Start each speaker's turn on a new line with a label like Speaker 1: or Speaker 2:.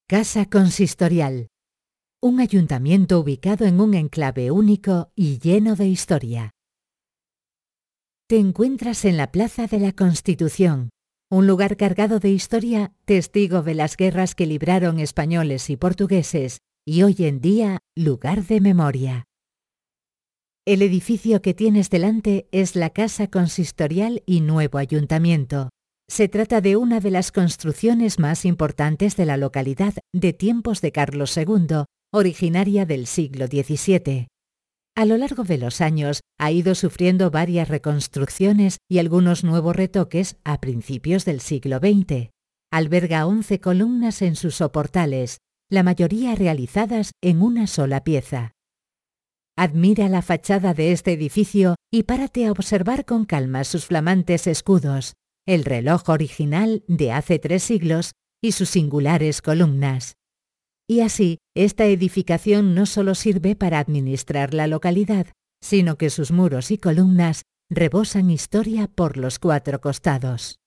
Speaker 1: Casa Consistorial. Un ayuntamiento ubicado en un enclave único y lleno de historia. Te encuentras en la Plaza de la Constitución, un lugar cargado de historia, testigo de las guerras que libraron españoles y portugueses, y hoy en día lugar de memoria. El edificio que tienes delante es la Casa Consistorial y nuevo ayuntamiento. Se trata de una de las construcciones más importantes de la localidad de tiempos de Carlos II, originaria del siglo XVII. A lo largo de los años ha ido sufriendo varias reconstrucciones y algunos nuevos retoques a principios del siglo XX. Alberga 11 columnas en sus soportales, la mayoría realizadas en una sola pieza. Admira la fachada de este edificio y párate a observar con calma sus flamantes escudos, el reloj original de hace 3 siglos y sus singulares columnas. Y así, esta edificación no solo sirve para administrar la localidad, sino que sus muros y columnas rebosan historia por los 4 costados.